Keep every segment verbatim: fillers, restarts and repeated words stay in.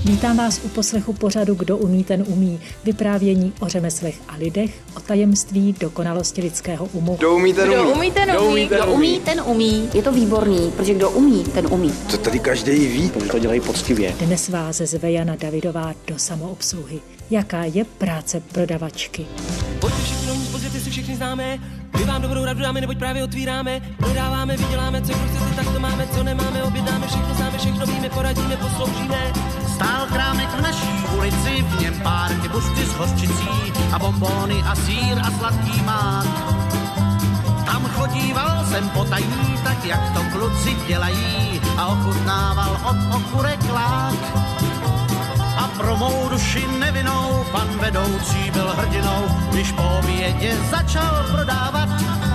Vítám vás u poslechu pořadu Kdo umí, ten umí. Vyprávění o řemeslech a lidech, o tajemství dokonalosti lidského umu. Kdo umí, ten umí. Kdo umí, ten umí. Kdo umí, ten umí. Je to výborný, protože kdo umí, ten umí. To tady každý ví. Protože to dělají poctivě. Dnes vás zve Jana Davidová do samoobsluhy. Jaká je práce prodavačky? Pojďte všichni novní, pozvěte si všichni známe. My vám dobrou radu dáme, neboť právě otvíráme. Prodáváme, vyděláme, co kdo chcete, tak to máme, co nemáme, objednáme, všechno známe, všechno víme, poradíme, posloužíme. Stál krámek v naší ulici, v něm párky bušty s hořčicí a bombóny a sýr a sladký mák. Tam chodíval jsem potají, tak jak to kluci dělají, a ochutnával od okurek lák. A pro mou duši nevinnou pan vedoucí byl hrdinou, když po obědě začal prodávat.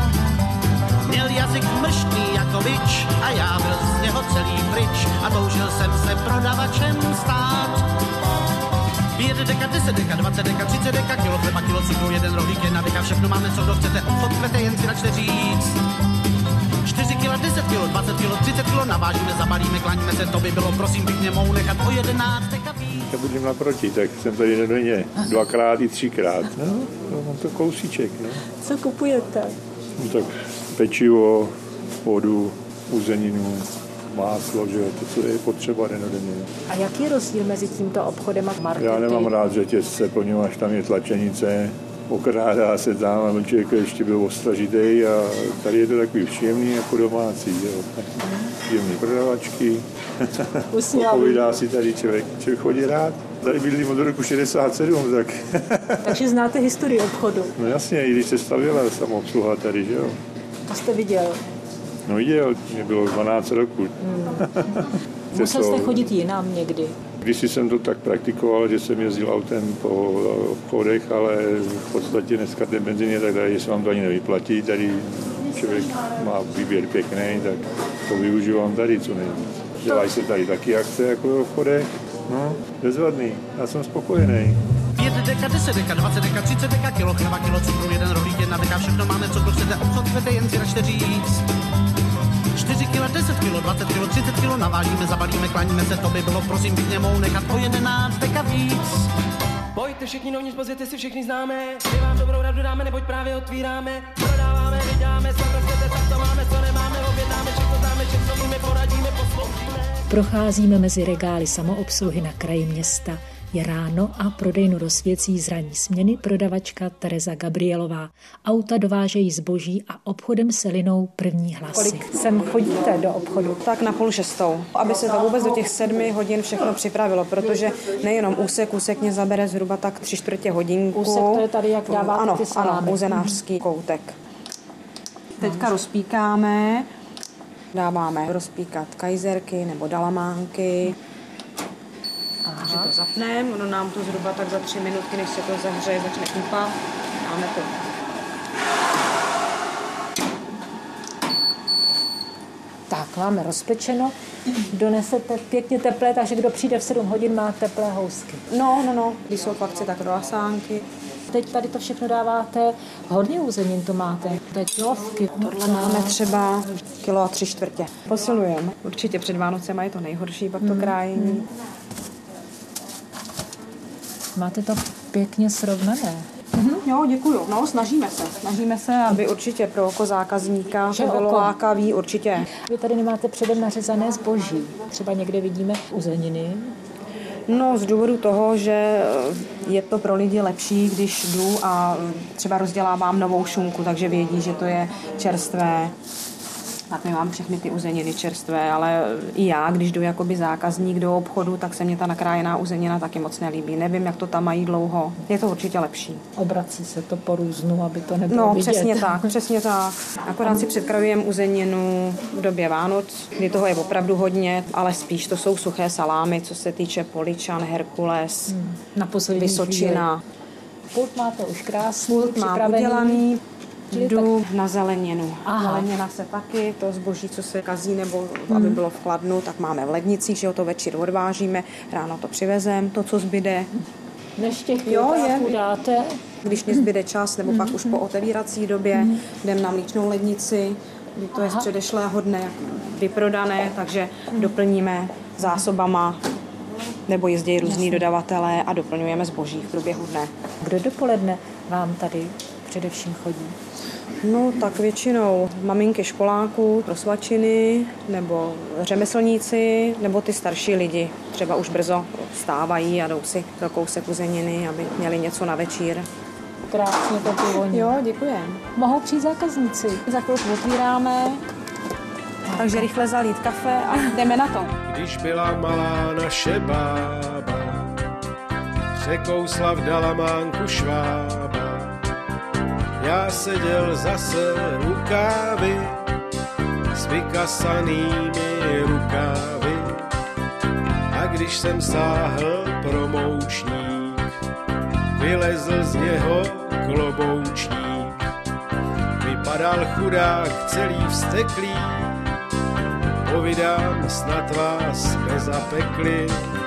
Měl jazyk mrštný jako bič a já byl z něho celý pryč a toužil jsem se prodavačem stát. Pět deka, deset deka, dvacet deka, třicet deka, kilo chleba, kilo cukru, jeden rohlík, jedna deka, všechno máme, co kdo chcete, obchod kvete, jen si načte říct. čtyři kila, deset kilo, dvacet kilo, třicet kilo, navážíme, zabalíme, klaníme se, to by bylo, prosím, pěkně mou nechat o jedenáct deka víc. Já budím naproti, tak jsem tady nedoně dvakrát i třikrát, no, no mám to kousíček, no. Co kupujete? No tak pečivo, vodu, uzeninu, máslo, že to, co je potřeba denodenně. A jaký je rozdíl mezi tímto obchodem a marketem? Já nemám rád řetězce, poněvadž tam je tlačenice, okrádá se tam, aby člověk ještě byl ostražitej a tady je to takový příjemný jako domácí, jo. Příjemný prodavačky, povídá si tady člověk, člověk chodí rád. Tady bydlím od roku šedesát sedm, tak... Takže znáte historii obchodu? No jasně, i když se stavěla samoobsluha tady, že jo. To jste viděl? No viděl, mě bylo dvanáct roku. Hmm. Musel jste chodit jinam někdy? Když jsem to tak praktikoval, že jsem jezdil autem po obchodech, ale v podstatě dneska ten benzín je tak tady, že se vám to ani nevyplatí. Tady člověk má výběr pěkný, tak to využívám tady co nejvíc. Dělají se tady taky akce jako v obchodech. No, bezvadný, já jsem spokojený. Pět deka, deset deka, dvacet deka, třicet deka, kilo chleba, kilo cukru, jeden rohlík, jedna deka, všechno máme, co kdo chcete, obchod kvete, jen si načte říct. čtyři kila, deset kilo, dvacet kilo, třicet kilo, navážíme, zabalíme, klaníme se, to by bylo, prosím, pěkně mou nechat o jedenáct deka víc. Pojďte všichni novní, pozvěte si všichni známe. My vám dobrou radu dáme, neboť právě otvíráme. Prodáváme, vyděláme, co kdo chcete, tak to máme, co nemáme, objednáme, všechno známe, všechno víme, poradíme, posloužíme. Procházíme mezi regály samoobsluhy na kraji města. Je ráno a prodejnu rozsvěcí z ranní směny prodavačka Tereza Gabrielová. Auta dovážejí zboží a obchodem se linou první hlasy. Kolik sem chodíte do obchodu? Tak na půl šestou, aby se to vůbec do těch sedmi hodin všechno připravilo, protože nejenom úsek, úsek mě zabere zhruba tak tři čtvrtě hodinku. Úsek to je tady, jak dáváte ano, ty salámy. Ano, uzenářský koutek. Teďka rozpíkáme, dáváme rozpíkat kajzerky nebo dalamánky. Takže to zapneme, ono nám to zhruba tak za tři minutky, než se to zahřeje, začne upat. Dáme to. Tak, máme rozpečeno. Donesete pěkně teplé, takže kdo přijde v sedm hodin, má teplé housky. No, no, no, když jsou v akci, tak croissánky. Teď tady to všechno dáváte, hodně uzenin to máte, to je kilovky. Tohle máme třeba kilo a tři čtvrtě. Posilujeme. Určitě před Vánocema je to nejhorší, pak to krájení. Hmm. Máte to pěkně srovnané. Mm-hmm, jo, děkuju. No, snažíme se. Snažíme se, aby určitě pro oko zákazníka to bylo lákavý, určitě. Vy tady nemáte předem nařezané zboží. Třeba někde vidíme uzeniny. No, z důvodu toho, že je to pro lidi lepší, když jdu a třeba rozdělávám novou šunku, takže vědí, že to je čerstvé. Tak my mám všechny ty uzeniny čerstvé, ale i já, když jdu jakoby zákazník do obchodu, tak se mě ta nakrájená uzenina taky moc nelíbí. Nevím, jak to tam mají dlouho. Je to určitě lepší. Obrací se to po různu, aby to nebylo no, vidět. No, přesně tak, přesně tak. Akorát si předkrajujeme uzeninu v době Vánoc, kdy toho je opravdu hodně, ale spíš to jsou suché salámy, co se týče Poličan, Herkules, hmm. Na Vysočina. Pult máte už krásný, Pult mám udělaný. Jdu na zeleninu. Aha. Zelenina se taky, to zboží, co se kazí nebo hmm. aby bylo v chladnu, tak máme v lednicích, že ho to večer odvážíme, ráno to přivezem, to, co zbyde. Než těch je, dáte. Když mě zbyde čas, nebo mm. pak už po otevírací době, mm. jdem na mlíčnou lednici, kdy to je z předešlého dne vyprodané, takže mm. doplníme zásobama nebo jezdí různí dodavatelé a doplňujeme zboží v průběhu dne. Kdo dopoledne vám tady především chodí? No tak většinou maminky školáků, rozvačiny, nebo řemeslníci, nebo ty starší lidi. Třeba už brzo vstávají a jdou si do kousek uzeniny, aby měli něco na večír. Krásně to tu voní. Jo, děkujem. Mohou přijít zákazníci. Za chvilku otvíráme, takže rychle zalít kafe a jdeme na to. Když byla malá naše bába, překousla v Dalamánku švába. Já seděl zase u kávy s vykasanými rukávy. A když jsem sáhl pro moučník, vylezl z něho kloboučník. Vypadal chudák celý vzteklý, povídám, snad vás nezapekli.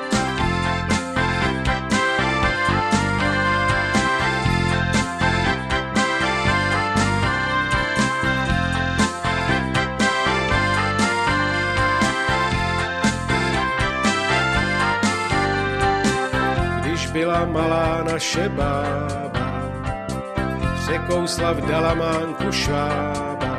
Když byla malá naše bába, překousla v Dalamánku švába.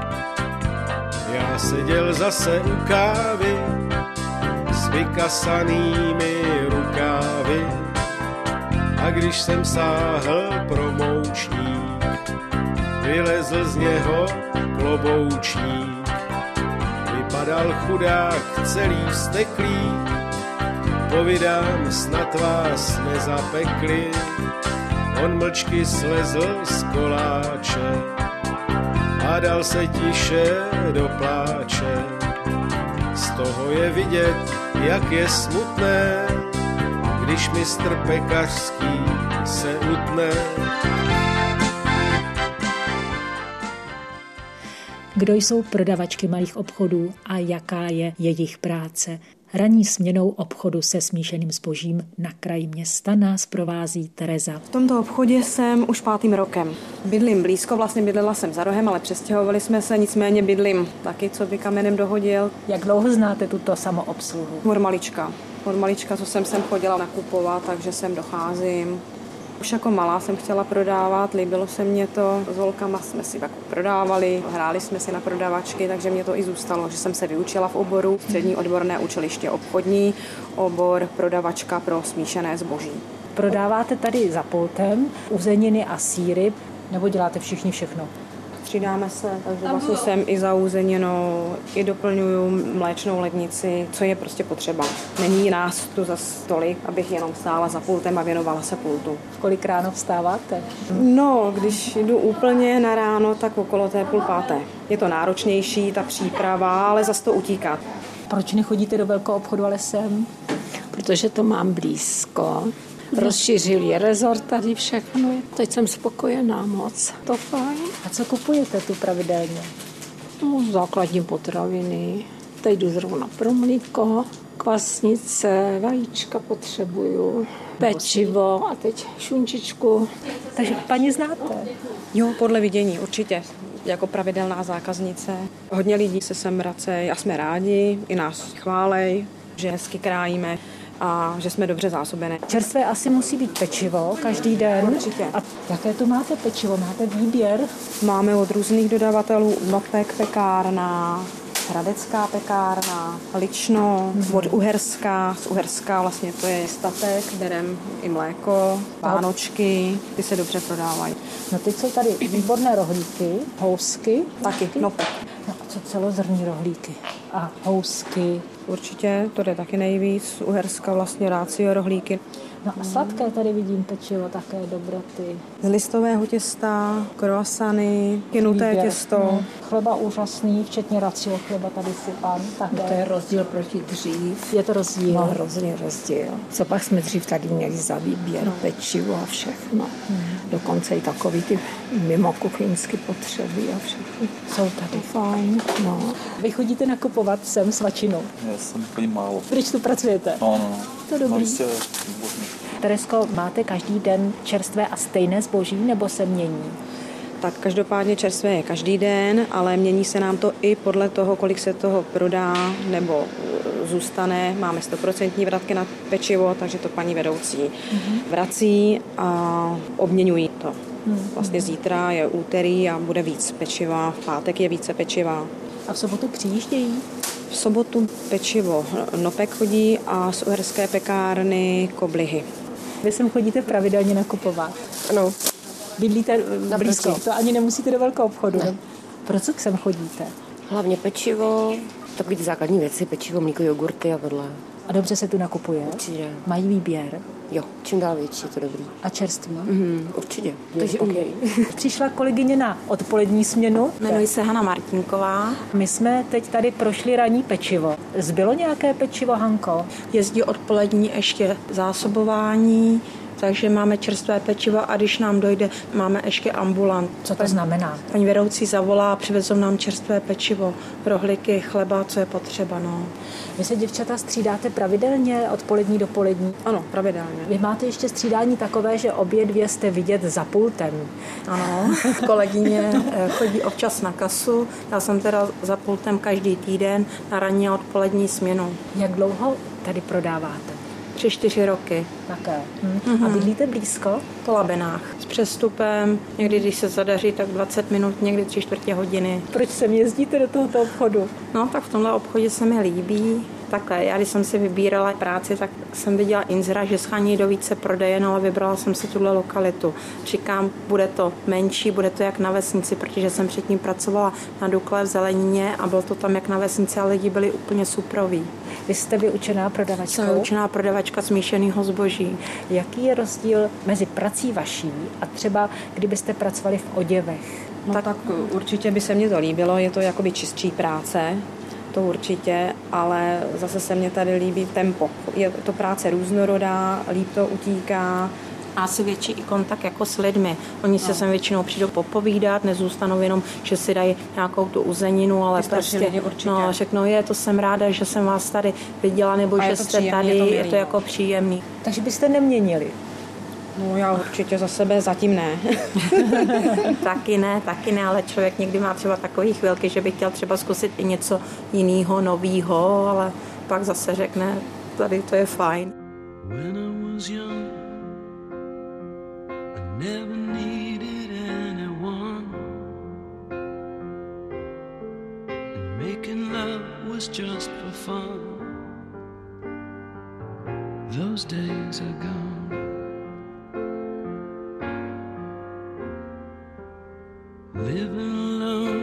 Já seděl zase u kávy s vykasanými rukávy. A když jsem sáhl pro moučník, vylezl z něho kloboučník. Vypadal chudák celý vzteklý, povídám, snad vás nezapekli. On mlčky slezl z koláče a dal se tiše do pláče. Z toho je vidět, jak je smutné, když mistr pekařský se utne. Kdo jsou prodavačky malých obchodů a jaká je jejich práce? Ranní směnou obchodu se smíšeným zbožím na kraji města nás provází Tereza. V tomto obchodě jsem už pátým rokem. Bydlím blízko, vlastně bydlela jsem za rohem, ale přestěhovali jsme se, nicméně bydlím taky, co by kamenem dohodil. Jak dlouho znáte tuto samoobsluhu? Od malička. Od malička, co jsem sem chodila nakupovat, takže sem docházím. Už jako malá jsem chtěla prodávat, líbilo se mě to, s holkama jsme si jako prodávali, hráli jsme si na prodavačky, takže mě to i zůstalo, že jsem se vyučila v oboru střední odborné učiliště obchodní, obor prodavačka pro smíšené zboží. Prodáváte tady za pultem uzeniny a sýry, nebo děláte všichni všechno? Střídáme se, takže vlastně jsem i za uzeninou, i doplňuju mléčnou lednici, co je prostě potřeba. Není nás tu zas tolik, abych jenom stála za pultem a věnovala se pultu. Kolik ráno vstáváte? No, když jdu úplně na ráno, tak okolo té půl páté. Je to náročnější, ta příprava, ale zas to utíká. Proč nechodíte do velkého obchodu, ale sem? Protože to mám blízko. Rozšířil je rezort tady všechno. Teď jsem spokojená moc. To fajn. A co kupujete tu pravidelně? No, základní potraviny. Teď jdu zrovna pro mlíko, kvasnice, vajíčka potřebuju, pečivo a teď šunčičku. Takže paní znáte? Jo, podle vidění, určitě. Jako pravidelná zákaznice. Hodně lidí se sem vracejí a jsme rádi, i nás chválej, že hezky krájíme a že jsme dobře zásobené. Čerstvé asi musí být pečivo každý den. Určitě. A jaké tu máte pečivo? Máte výběr? Máme od různých dodavatelů Nopek pekárna, Hradecká pekárna, Lično, mm-hmm. od Uherska, z Uherska vlastně to je statek, berem i mléko, vánočky, ty se dobře prodávají. No teď jsou tady výborné rohlíky, housky. Taky, Nopek. No a co celozrnní rohlíky a housky? Určitě, to jde taky nejvíc, z Uherska vlastně rácio rohlíky. No a sladké tady vidím pečivo, také dobroty. Z listového těsta, croissany, kynuté těsto. No, chleba úžasný, včetně racio chleba tady sypán. No to je rozdíl proti dřív. Je to rozdíl? No, hrozný rozdíl. Co pak jsme dřív tady měli za výběr, no. Pečivo a všechno. Hmm. Dokonce i takový ty mimo kuchyňské potřeby a všechno. Jsou tady. Fajn, no. Vy chodíte nakupovat sem svačinu? Já jsem chodí málo. Proč tu pracujete? No, no, no. To je dobrý. No, Teresko, máte každý den čerstvé a stejné zboží, nebo se mění? Tak každopádně čerstvé je každý den, ale mění se nám to i podle toho, kolik se toho prodá nebo zůstane. Máme stoprocentní vratky na pečivo, takže to paní vedoucí mm-hmm. vrací a obměňují to. Mm-hmm. Vlastně zítra je úterý a bude víc pečiva, v pátek je více pečiva. A v sobotu přijíždějí? V sobotu pečivo Nopek chodí a z uherské pekárny Koblihy. Vy sem chodíte pravidelně nakupovat? Ano. Bydlíte blízko, to ani nemusíte do velkého obchodu. Ne. Proč sem chodíte? Hlavně pečivo, takové ty základní věci, pečivo, mlíko, jogurty a tohle. A dobře se tu nakupuje? Určitě. Mají výběr? Jo, čím dál větší, je to dobrý. A čerství? Mm, určitě. Takže okay. Přišla kolegyně na odpolední směnu. Jmenuji se Hana Martinková. My jsme teď tady prošli ranní pečivo. Zbylo nějaké pečivo, Hanko? Jezdí odpolední ještě zásobování, takže máme čerstvé pečivo a když nám dojde, máme ještě ambulant. Co to znamená? Paní vedoucí zavolá a přivezou nám čerstvé pečivo, rohlíky, chleba, co je potřeba. No. Vy se, děvčata, střídáte pravidelně odpolední do polední? Ano, pravidelně. Vy máte ještě střídání takové, že obě dvě jste vidět za pultem. Ano, kolegyně chodí občas na kasu, já jsem teda za pultem každý týden na ranní a odpolední směnu. Jak dlouho tady prodáváte? Tři, čtyři roky. Také. Hm. Mm-hmm. A bydlíte blízko? Po Labenách. S přestupem, někdy, když se zadaří, tak dvacet minut, někdy tři čtvrtě hodiny. Proč sem jezdíte do tohoto obchodu? No, tak v tomhle obchodě se mi líbí. Takhle, já když jsem si vybírala práci, tak jsem viděla inzera, že schání do více prodejen, ale vybrala jsem si tuhle lokalitu. Říkám, bude to menší, bude to jak na vesnici, protože jsem předtím pracovala na Dukle v Zelenině a bylo to tam jak na vesnici a lidi byli úplně suproví. Vy jste vyučená prodavačkou? Jsem vyučená prodavačka smíšeného zboží. Jaký je rozdíl mezi prací vaší a třeba kdybyste pracovali v oděvech? No tak, tak určitě by se mně to líbilo, je to jakoby čistší práce. To určitě, ale zase se mně tady líbí tempo. Je to práce různorodá, líp to utíká. A asi větší i kontakt jako s lidmi. Oni se no. sem většinou přijdou popovídat, nezůstanou jenom, že si dají nějakou tu uzeninu, ale prostě no, řeknou, je, to jsem ráda, že jsem vás tady viděla, nebo a že jste příjemný, tady, je to, je to jako příjemný. Takže byste neměnili? No já určitě za sebe zatím ne. Taky ne, taky ne, ale člověk někdy má třeba takový chvilky, že by chtěl třeba zkusit i něco jiného, novýho, ale pak zase řekne, tady to je fajn. When I was young, I never needed anyone. And making love was just for fun. Those days are gone. Living alone,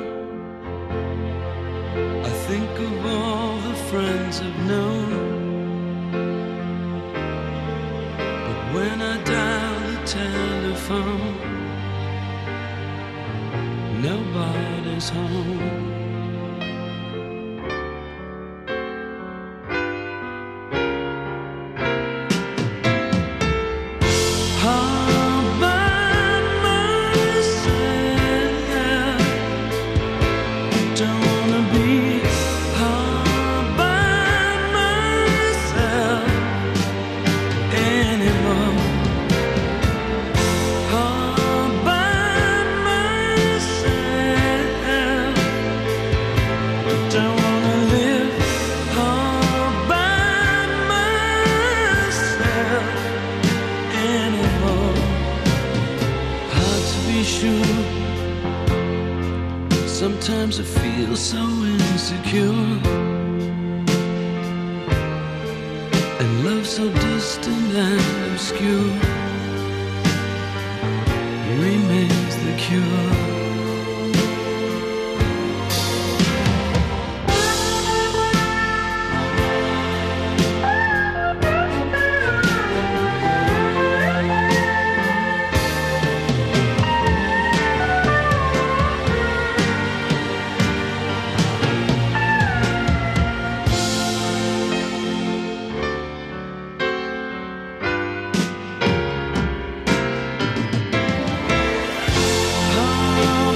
I think of all the friends I've known. But when I dial the telephone, nobody's home. Sometimes I feel so insecure, and love so distant and obscure remains the cure. Oh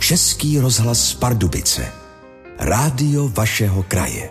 Český rozhlas Pardubice. Rádio vašeho kraje.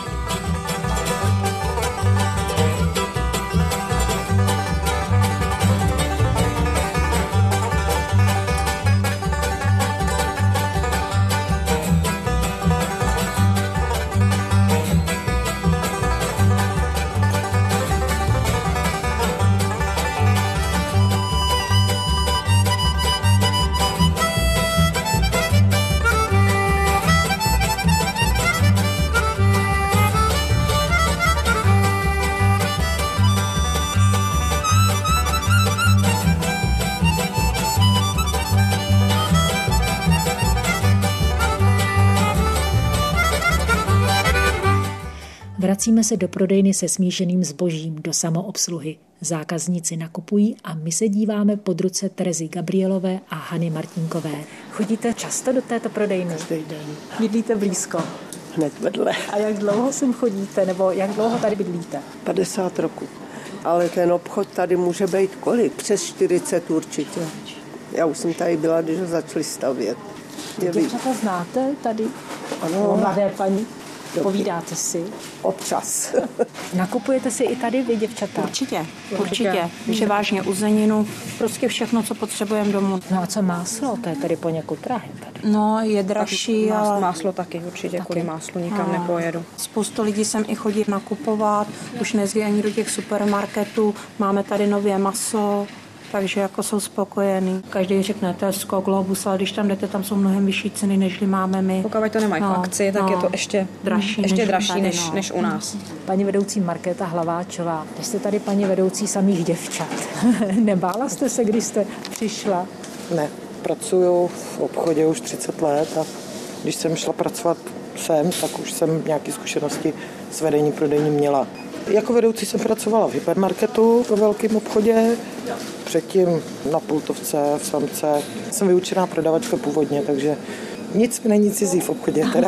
Vracíme se do prodejny se smíšeným zbožím, do samoobsluhy. Zákazníci nakupují a my se díváme pod ruce Terezy Gabrielové a Hany Martinkové. Chodíte často do této prodejny? Každý den. Bydlíte blízko? Hned vedle. A jak dlouho sem chodíte, nebo jak dlouho tady bydlíte? padesát roků. Ale ten obchod tady může být kolik? Přes čtyřicet určitě. Já už jsem tady byla, když ho začali stavět. Děvčata znáte tady? Ano. Mladé paní? Povídáte si? Občas. Nakupujete si i tady vy, děvčata? Určitě, určitě. Převážně uzeninu, prostě všechno, co potřebujeme domů. No a co máslo? To je tady poněkud drahé tady. No, je dražší, máslo, ale... Máslo taky určitě, taky. Kvůli máslu nikam a nepojedu. Spoustu lidí sem i chodí nakupovat, už nezdí ani do těch supermarketů, máme tady nově maso, takže jako jsou spokojení. Každý řekne Tesco, Globus, ale když tam jdete, tam jsou mnohem vyšší ceny, než máme my. Pokud to nemají no, v akci, tak no, je to ještě dražší, ještě než, dražší tady, než, no. než u nás. Paní vedoucí Markéta Hlaváčová, když jste tady paní vedoucí samých děvčat, nebála jste se, když jste přišla? Ne, pracuju v obchodě už třicet let a když jsem šla pracovat sem, tak už jsem nějaké zkušenosti s vedením prodejní měla. Jako vedoucí jsem pracovala v hypermarketu, ve velkém obchodě, předtím na pultovce, v Samce. Jsem vyučená prodavačka původně, takže nic mi není cizí v obchodě teda.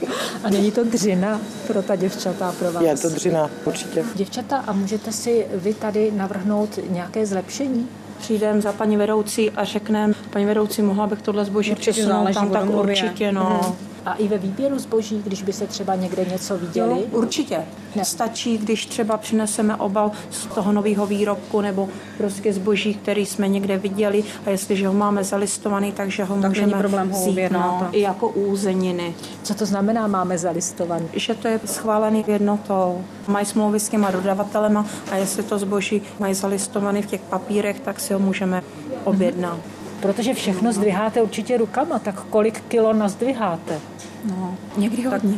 A není to dřina pro ta děvčata, pro vás? Je to dřina, určitě. Děvčata, a můžete si vy tady navrhnout nějaké zlepšení? Přijdeme za paní vedoucí a řekneme, paní vedoucí, mohla bych tohle zboží přesunout tam, tak určitě, no. Mhm. A i ve výběru zboží, když by se třeba někde něco viděli? Jo, určitě. Ne. Stačí, když třeba přineseme obal z toho nového výrobku nebo prostě zboží, který jsme někde viděli a jestliže ho máme zalistovaný, takže ho tak můžeme problém ho vzít, no, i jako úzeniny. Co to znamená máme zalistovaný? Že to je schválený jednotou. Mají smlouvy s těma dodavatelema a jestli to zboží mají zalistovaný v těch papírech, tak si ho můžeme objednat. Protože všechno zdviháte určitě rukama, tak kolik kilo nazdviháte? No, někdy hodně.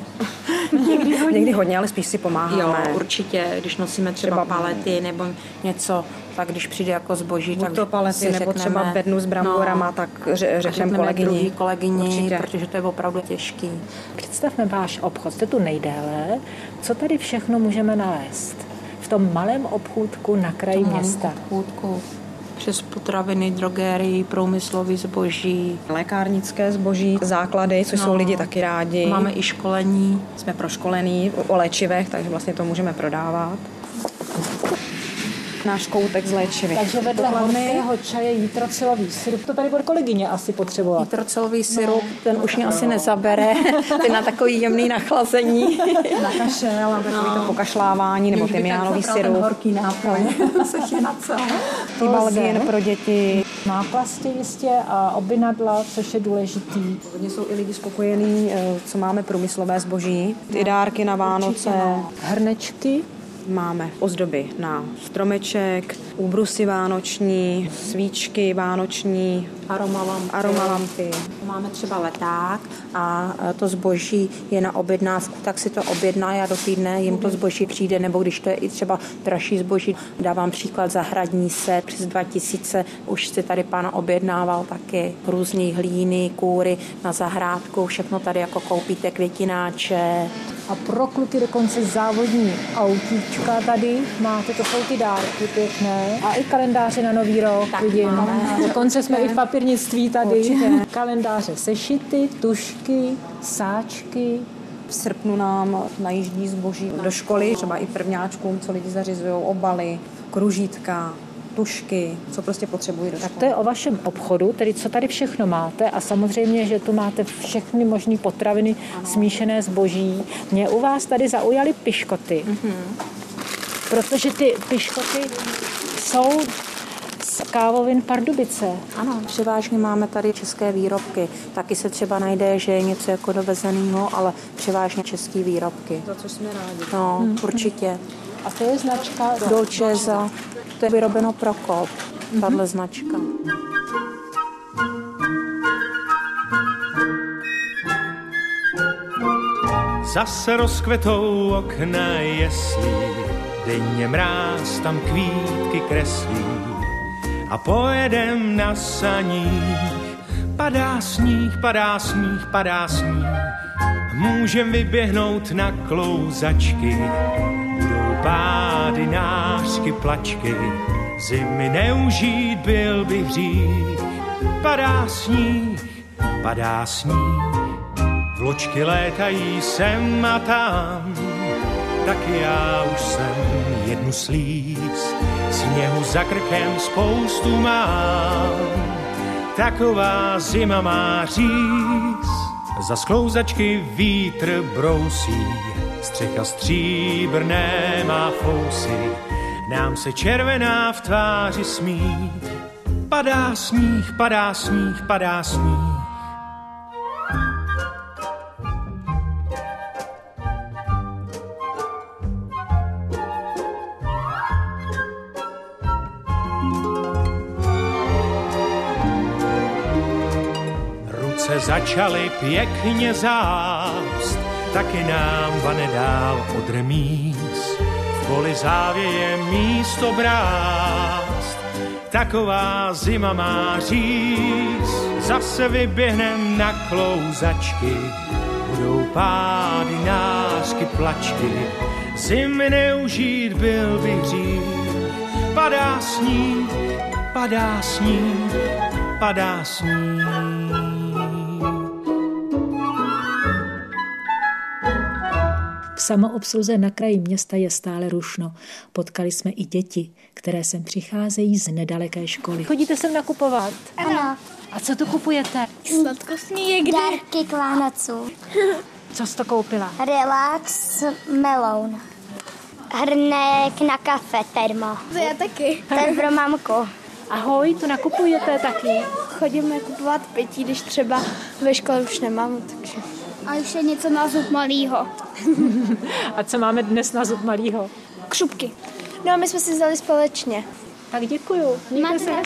někdy hodně. Někdy hodně, ale spíš si pomáháme. Jo, určitě, když nosíme třeba, třeba palety nebo něco, tak když přijde jako zboží, Buď tak to palety, si nebo řekneme, třeba bednu s bramborama, no, tak řekneme kolegyni. druhý kolegyni, určitě. Protože to je opravdu těžký. Představme váš obchod, jste tu nejdéle. Co tady všechno můžeme nalézt? V tom malém obchůdku na kraji města. Obchůdku. Přes potraviny, drogerii, průmyslový zboží. Lékárnické zboží, základy, což no, jsou lidi taky rádi. Máme i školení. Jsme proškolení o léčivech, takže vlastně to můžeme prodávat. Náš koutek z léčivy. Takže vedle hořkého čaje jitrocilový syrup. To tady bude kolegyně asi potřebovat. Jitrocilový syrup, no, ten už mě no. asi nezabere. Ty na takový jemný nachlazení. Na kašel, na takový no. to pokašlávání, nebo tymiánový syrup. Ten horký nápoj. Se je na celé. Ty balgien pro děti. Náplasti jistě a obinadla, což je důležitý. Hodně jsou i lidi spokojení, co máme průmyslové zboží. Ty dárky na Vánoce. No. Hrnečky. Máme ozdoby na stromeček, úbrusy vánoční, svíčky vánoční, aromalampy. aromalampy. Máme třeba leták a to zboží je na objednávku, tak si to objedná a do týdne jim to zboží přijde, nebo když to je i třeba dražší zboží. Dávám příklad zahradní set, přes dva tisíce už si tady pán objednával taky různý hlíny, kůry na zahrádku, všechno tady jako koupíte, květináče. A pro kluky dokonce závodní autíčka tady máte, to jsou ty dárky pěkné. A i kalendáře na nový rok, tak vidím. Máme. Dokonce jsme i v papírnictví tady. Určitě. Kalendáře, sešity, tušky, sáčky. V srpnu nám najíždí zboží do školy, třeba i prvňáčkům, co lidi zařizují, obaly, kružítka. tušky, co prostě potřebují do školy. Tak to je o vašem obchodu, tedy co tady všechno máte a samozřejmě, že tu máte všechny možné potraviny, smíšené zboží. Mě u vás tady zaujaly piškoty, mm-hmm. protože ty piškoty jsou z kávovin Pardubice. Ano, převážně máme tady české výrobky. Taky se třeba najde, že je něco jako dovezeného, ale převážně české výrobky. To, co jsme rádi. No, hmm. určitě. A to je značka Dolceza. To je vyrobeno Prokop, mm-hmm. tahle značka. Zase rozkvetou okna jeslí, denně mráz tam kvítky kreslí a pojedem na saních. Padá sníh, padá sníh, padá sníh, můžem vyběhnout na klouzačky. Budou pády, nářky, plačky, zimy neužít, byl bych hřích. Padá sníh, padá sníh, vločky létají sem a tam, taky já už jsem jednu slíz, sněhu za krkem spoustu mám. Taková zima má říz, za sklouzačky vítr brousí, střecha stříbrné má fousy, nám se červená v tváři smí. Padá sníh, padá sníh, padá sníh. Se začaly pěkně zást, taky nám vane dál od remíz. V poli závěje místo brást, taková zima má říz. Zase vyběhnem na klouzačky, budou pády, nářky, plačky, zimy neužít, byl bych hřích. Padá sníh, padá sníh, padá sníh. V samoobsluze na kraji města je stále rušno. Potkali jsme i děti, které sem přicházejí z nedaleké školy. Chodíte sem nakupovat? Ano. A co tu kupujete? Sladkostní dárky k Vánocům. Co jsi to koupila? Relax meloun. Hrnek na kafe, termo. To já taky. To je pro mamku. Ahoj, tu nakupujete taky? Chodíme kupovat pití, když třeba ve škole už nemám, takže... A ještě něco na zub malýho. A co máme dnes na zub malýho? Křupky. No a my jsme si vzali společně. Tak děkuju. Mějte se.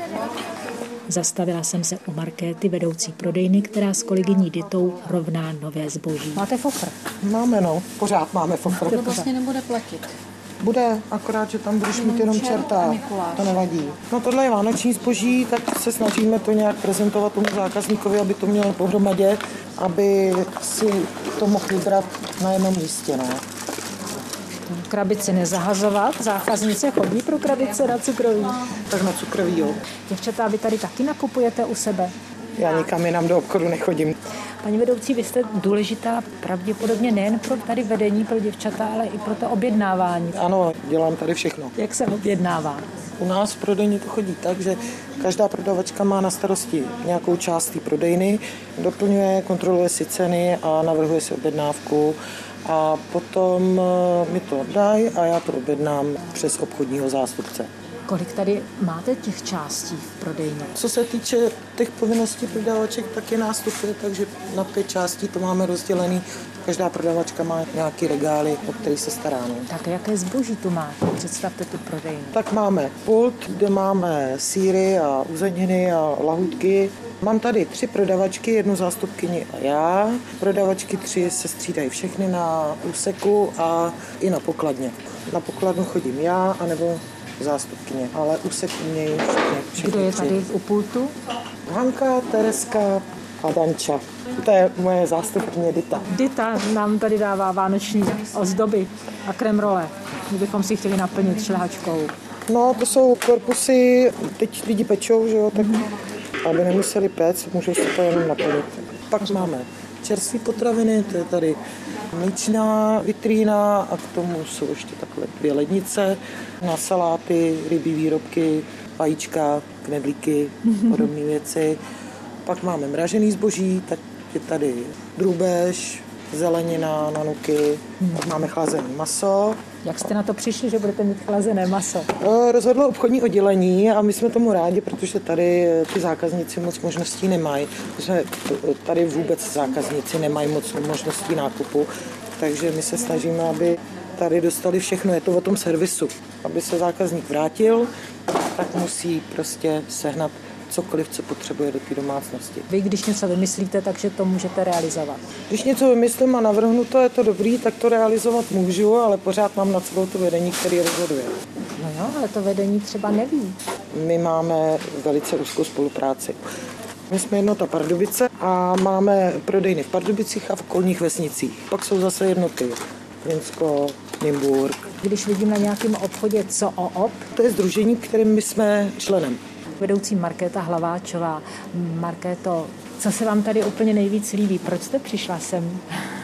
Zastavila jsem se u Markéty, vedoucí prodejny, která s kolegyní Ditou rovná nové zboží. Máte fofr? Máme, no. Pořád máme fofr. To vlastně nebude platit. Bude, akorát, že tam budeš mít jenom čerta. To nevadí. No tohle je vánoční zboží, tak se snažíme to nějak prezentovat tomu zákazníkovi, aby to měl pohromadě, aby si to mohl vybrat na jednom místě, no. Krabici nezahazovat, zákaznice chodí pro krabice na cukroví. Tak na cukroví, jo. Děvčata, vy tady taky nakupujete u sebe? Já nikam jinam do obchodu nechodím. Paní vedoucí, vy jste důležitá pravděpodobně nejen pro tady vedení pro děvčata, ale i pro to objednávání. Ano, dělám tady všechno. Jak se objednává? U nás v prodejně to chodí tak, že každá prodavačka má na starosti nějakou část té prodejny, doplňuje, kontroluje si ceny a navrhuje si objednávku. A potom mi to dají a já to objednám přes obchodního zástupce. Kolik tady máte těch částí v prodejně? Co se týče těch povinností prodavaček, tak je nástupuje, takže na pět částí to máme rozdělený. Každá prodavačka má nějaký regály, o který se stará. No. Tak jaké zboží tu máte? Představte tu prodejnu. Tak máme pult, kde máme sýry a uzeniny a lahůdky. Mám tady tři prodavačky, jednu zástupkyni a já. Prodavačky tři se střídají všechny na úseku a i na pokladně. Na pokladnu chodím já, anebo zástupkyně, ale úsek umějí všechny. Kdo je tady u pultu? Hanka, Tereska a Danča. To je moje zástupkyně Dita. Dita nám tady dává vánoční ozdoby a kremrole. My bychom si chtěli naplnit šlehačkou. No, to jsou korpusy, teď lidi pečou, že jo, tak aby nemuseli péct, můžou si to jenom naplnit. Pak máme čerstvé potraviny, to je tady mléčná vitrína a k tomu jsou ještě takové takhle dvě lednice na saláty, rybí výrobky, vajíčka, knedlíky, podobné věci. Pak máme mražený zboží, tak je tady drůbež, zelenina, nanuky, pak máme chlazené maso. Jak jste na to přišli, že budete mít chlazené maso? Rozhodlo obchodní oddělení a my jsme tomu rádi, protože tady ty zákazníci moc možností nemají. Tady vůbec zákazníci nemají moc možností nákupu, takže my se snažíme, aby tady dostali všechno. Je to o tom servisu. Aby se zákazník vrátil, tak musí prostě sehnat cokoliv, co potřebuje do té domácnosti. Vy, když něco vymyslíte, takže to můžete realizovat? Když něco vymyslím a navrhnu to, je to dobrý, tak to realizovat můžu, ale pořád mám nad sebou to vedení, který rozhoduje. No jo, ale to vedení třeba neví. My máme velice úzkou spolupráci. My jsme jednota Pardubice a máme prodejny v Pardubicích a v okolních vesnicích. Pak jsou zase jednoty Klinsko, Nymburk. Když vidím na nějakém obchodě Co o op? To je sdružení, kterým my jsme členem. Vedoucí Markéta Hlaváčová. Markéto, co se vám tady úplně nejvíc líbí? Proč jste přišla sem?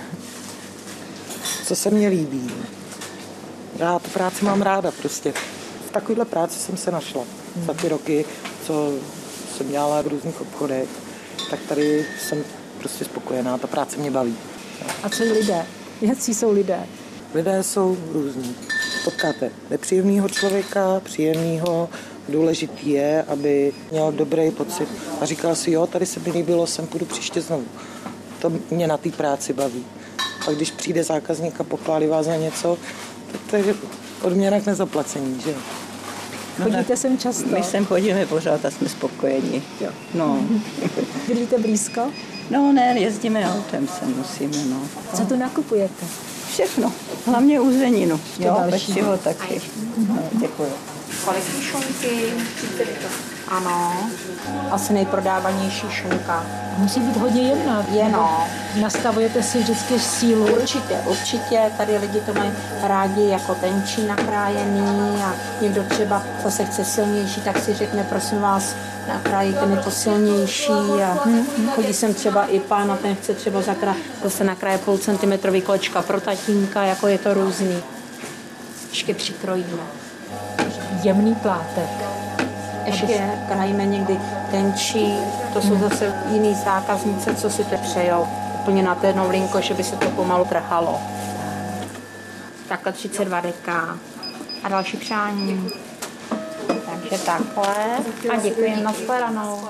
Co se mně líbí? Já tu práci mám ráda prostě. V takovéhle práci jsem se našla. Hmm. Za ty roky, co jsem dělala v různých obchodech, tak tady jsem prostě spokojená. Ta práce mě baví. A co lidé? Jací jsou lidé? Lidé jsou různí. Potkáte nepříjemného člověka, příjemného. Důležitý je, aby měl dobrý pocit a říkal si, jo, tady se mi líbilo, sem půjdu příště znovu. To mě na té práci baví. A když přijde zákazník a pochválí vás za něco, tak to je odměna k nezaplacení, že jo? Chodíte sem často? My sem chodíme pořád a jsme spokojení. Jo. No. Bydlíte blízko? No ne, jezdíme autem sem musíme, no. Co tu nakupujete? Všechno, hlavně uzeninu, jo, pečivo taky. No, děkuji. Kvalitní šunky, ano, asi nejprodávanější šunka. Musí být hodně jemná. Je, no. Nastavujete si vždycky sílu? Určitě, určitě. Tady lidi to mají rádi jako tenčí nakrájený a někdo třeba zase chce silnější, tak si řekne, prosím vás, nakrájíte mi to silnější a hmm. chodí sem třeba i pán a ten chce třeba zakra, zase nakráje půl centimetrový kolečka pro tatínka, jako je to různý. Ještě přikrojíme. Jemný plátek. Ještě krajíme někdy tenčí, to jsou zase jiný zákaznice, co si to přejou. Úplně na to jednou linko, že by se to pomalu trhalo. Takhle třicet dva deka. A další přání. Takže takhle. A děkuji, na shledanou.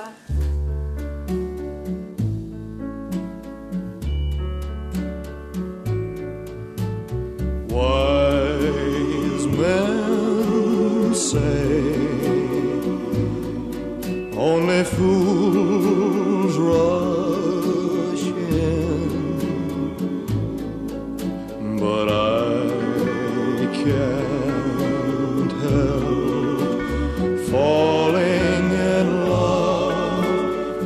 Wise men say only fools rush in, but I can't help falling in love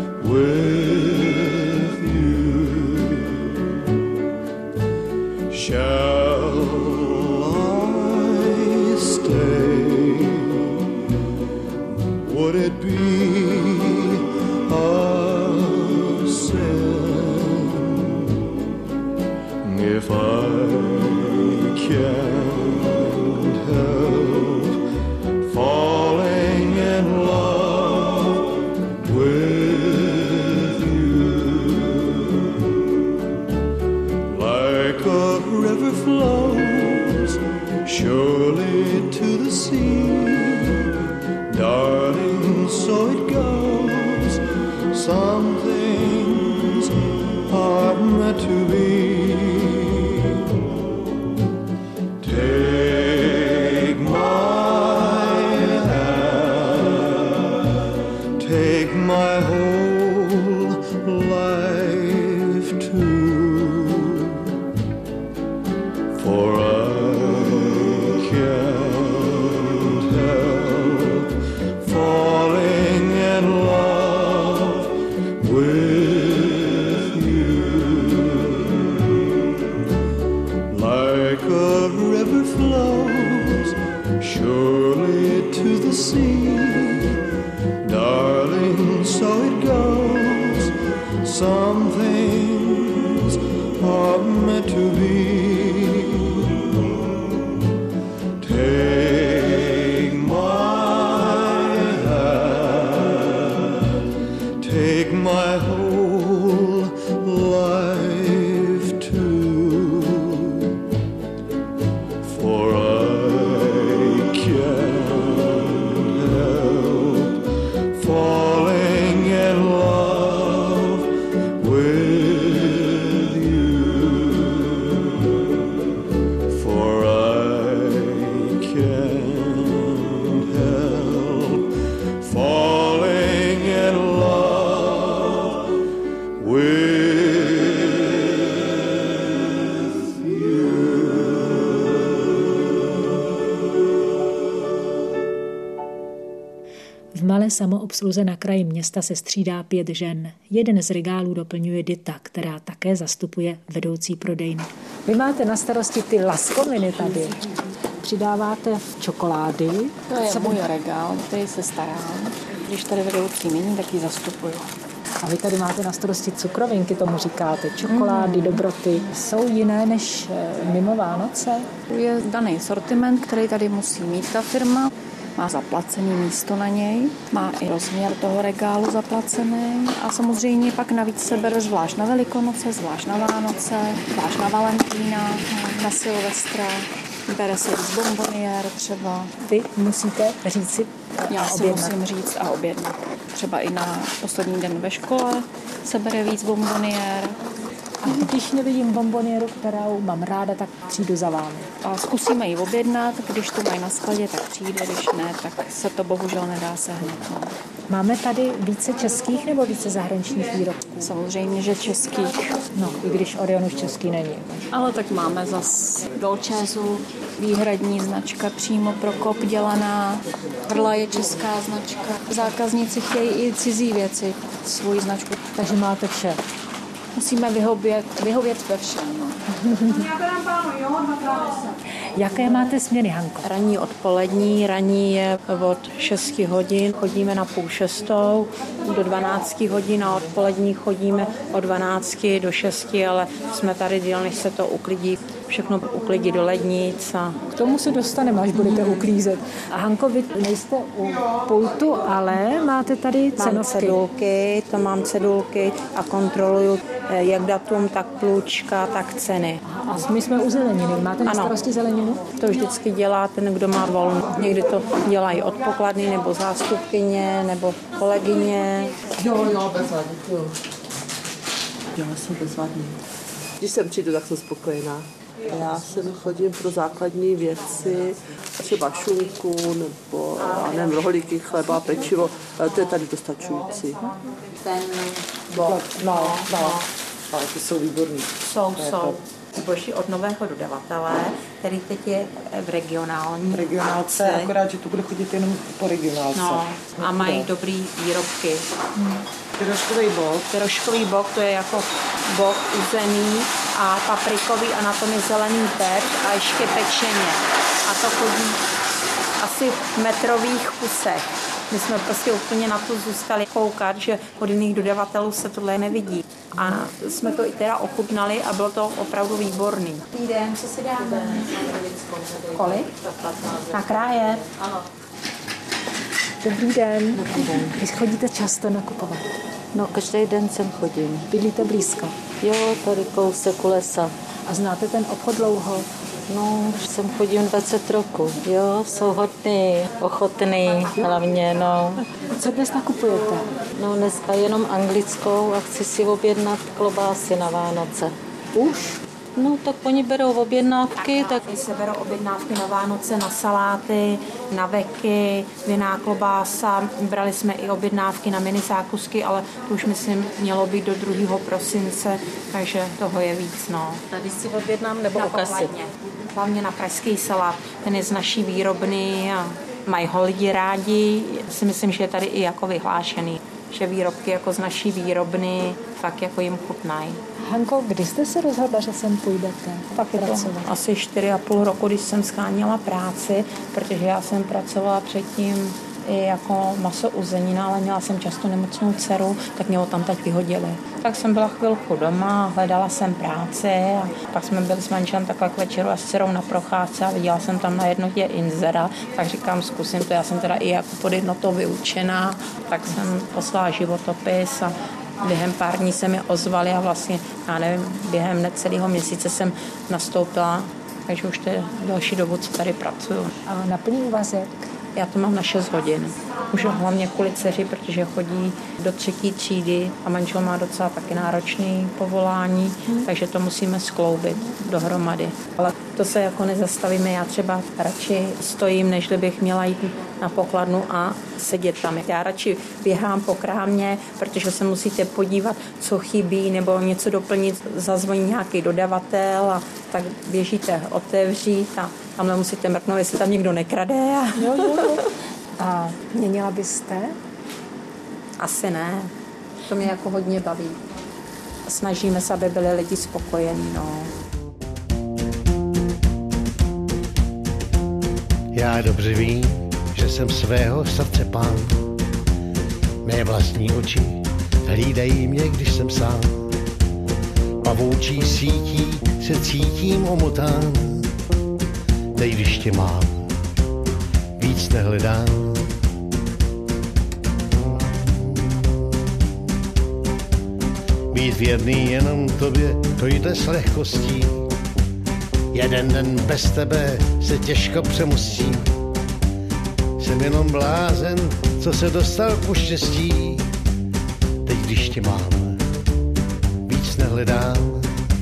with you. Shall I stay? Would it be a sin if I can't help falling in love with you? Like a river flows surely to the sea, darling, so it goes. Some things are meant to be. Take my hand, take my whole life too, for I can't help falling in love with you. Like a river flows surely to the sea, darling, so it goes. Some things are meant to be. V malé samoobsluze na kraji města se střídá pět žen. Jeden z regálů doplňuje Dita, která také zastupuje vedoucí prodejny. Vy máte na starosti ty laskoviny tady. Přidáváte čokolády. To je můj regál, který se starám. Když tady vedoucí není, tak ji zastupuju. A vy tady máte na starosti cukrovinky, tomu říkáte, čokolády, mm. dobroty. Jsou jiné než mimo Vánoce? Je daný sortiment, který tady musí mít ta firma. Má zaplacený místo na něj, má i rozměr toho regálu zaplacený a samozřejmě pak navíc se bere zvlášť na Velikonoce, zvlášť na Vánoce, zvlášť na Valentína, na Silvestra. Bere se víc bomboniér třeba. Vy musíte říct si Já si musím říct a objednat. Třeba i na poslední den ve škole se bere víc bomboniér. A když nevidím bombonieru, kterou mám ráda, tak přijdu za vámi. A zkusíme ji objednat, když to mají na skladě, tak přijde, když ne, tak se to bohužel nedá sehnat. No. Máme tady více českých nebo více zahraničních výrobků? Samozřejmě, že českých. No, i když Orion už český není. Ale tak máme zas Dolčézu, výhradní značka přímo pro kop dělaná. Hrla je česká značka. Zákazníci chtějí i cizí věci, svoji značku. Takže máte vše. Musíme vyhovět, vyhovět ve všem. No. Jaké máte směny, Hanko? Ranní odpolední, ranní je od šesti hodin, chodíme na půl šestou, do dvanácti hodin a odpolední chodíme od dvanácti do šesti, ale jsme tady díl, než se to uklidí, všechno uklidí do lednic. A... K tomu se dostaneme, až budete uklízet. A Hanko, vy nejste u pultu, ale máte tady cenovky. Mám cedulky, to mám cedulky a kontroluju jak datum, tak plučka, tak ceny. A my jsme u zeleniny. Máte na starosti zeleninu? To vždycky dělá ten, kdo má volno. Někdy to dělají od pokladny, nebo zástupkyně, nebo kolegyně. Jo, jo, bezvadně, jo. Já jsem bezvadně. Když sem přijdu, tak jsem spokojená. Já sem chodím pro základní věci, třeba šunku, nebo nevím, rohlíky, chleba, pečivo. To je tady dostačující. Ten blok, no, no. Ale ty jsou výborný. Jsou, jsou. Zboží od nového dodavatele, který teď je v regionální. Regionálce, akorát, že tu bude chodit jenom po regionálce. No, a mají dobrý výrobky. Hmm. Pirožkový bok. Pirožkový bok, to je jako bok uzený a paprikový a na tom je zelený perč a ještě pečeně. A to chodí asi v metrových kusech. My jsme prostě úplně na to zůstali koukat, že od jiných dodavatelů se tohle nevidí. A jsme to i teda ochutnali a bylo to opravdu výborný. Dobrý den, co si dáme? Kolik? Na kráje. Ano. Dobrý den. Dobrý den. Vy chodíte často nakupovat? No, každý den sem chodím. Bydlíte blízko? Jo, tady kousek u lesa. A znáte ten obchod dlouho? No, už sem chodím dvacet roku. Jo, jsou hodný, ochotný, hlavně, no. Co dnes nakupujete? No, dneska jenom anglickou a chci si objednat klobásy na Vánoce. Už? No, tak oni berou objednávky. Tak, tak... se berou objednávky na Vánoce, na saláty, na veky, vinná klobása. Brali jsme i objednávky na mini zákusky, ale to už myslím mělo být do druhého prosince, takže toho je víc, no. Tady si objednám nebo na u kasy? Hlavně na pražský salát. Ten je z naší výrobny a mají ho lidi rádi. Si myslím, že je tady i jako vyhlášený, že výrobky jako z naší výrobny fakt jako jim chutnají. Hanko, kdy jste se rozhodla, že sem půjdete? Tak je to asi čtyři a půl roku, když jsem scháněla práci, protože já jsem pracovala předtím i jako masouzenina, ale měla jsem často nemocnou dceru, tak mě ho tam teď vyhodili. Tak jsem byla chvilku doma, hledala jsem práci a pak jsme byli s manželem takhle k večeru a s dcerou na procházce a viděla jsem tam na jednotě inzera, tak říkám, zkusím to, já jsem teda i jako pod jednotou vyučená, tak jsem poslala životopis a během pár dní se mi ozvali a vlastně, já nevím, během necelého měsíce jsem nastoupila, takže už to je další dobu, co tady pracuju. A na plný úvazek? Já to mám na šest hodin. Už hlavně kvůli dceři, protože chodí do třetí třídy a manžel má docela taky náročný povolání, takže to musíme skloubit dohromady. Ale to se jako nezastavíme, já třeba radši stojím, než bych měla jít na pokladnu a sedět tam. Já radši běhám po krámě, protože se musíte podívat, co chybí, nebo něco doplnit, zazvoní nějaký dodavatel a tak běžíte otevřít a tamhle musíte mrknout, jestli tam někdo nekrade. A... Jo, jo, jo. A měnila byste? Asi ne. To mě jako hodně baví. Snažíme se, aby byli lidi spokojení, no. Já dobře vím, že jsem svého srdce pán. Mé vlastní oči hlídají mě, když jsem sám. Pavoučí sítí se cítím omotán. Teď, když tě mám, víc nehledám. Být věrný jenom tobě, to jde s lehkostí. Jeden den bez tebe se těžko přemostí. Jsem jenom blázen, co se dostal ku štěstí. Teď, když tě mám, víc nehledám.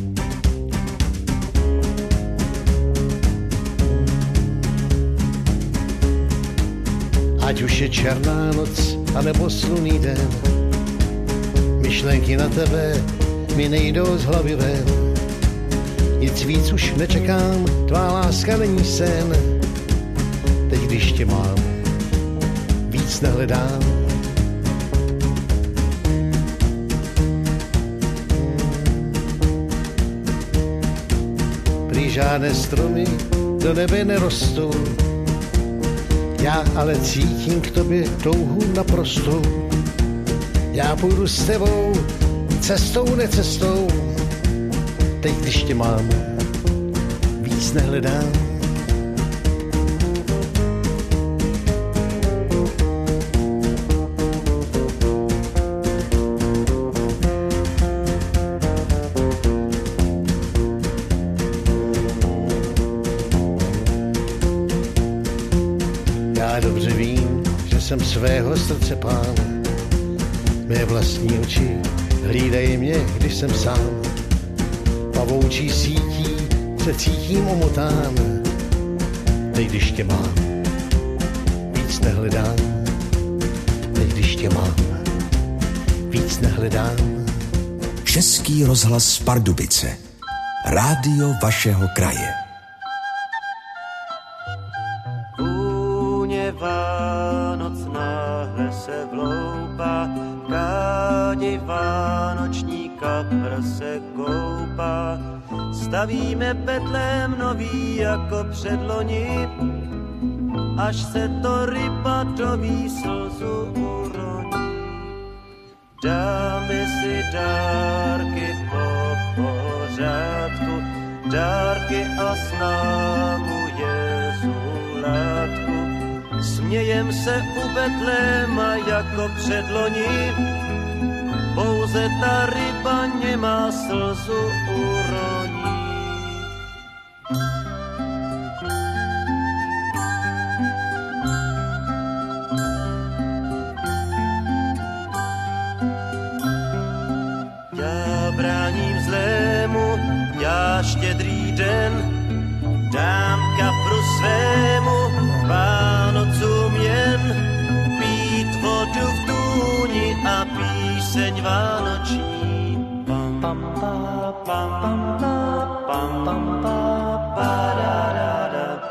Ať už je černá noc, anebo slunný den, myšlenky na tebe mi nejdou z hlavy ven. Nic víc už nečekám, tvá láska není sen. Teď, když tě mám, víc nehledám. Prý žádné stromy do nebe nerostou, já ale cítím k tobě touhu naprostou. Já půjdu s tebou, cestou necestou. Teď, když tě mám, víc nehledám. Já dobře vím, že jsem svého srdce pán. Mé vlastní oči hlídají mě, když jsem sám. Pavoučí sítí se cítím omotán. Teď, když tě mám, víc nehledám. Teď, když tě mám, víc nehledám. Český rozhlas Pardubice. Rádio vašeho kraje. Vůně Vánoc náhle se vloupá, kádi vánoční kapr se koupá. Stavíme betlém nový jako předloni, až se to ryba do výslzu uroní. Dáme si dárky po pořádku, dárky a snámu Jezulátku. Smějem se u betléma jako předloni, pouze ta ryba nemá slzu uroní. Já bráním zlému, já štědrý den, dám kapru svému Vánocům jen, pít vodu v tůni a píseň vánoční. Pam, pam, pam, pam, pam, pam, pam, pa, da, da, da.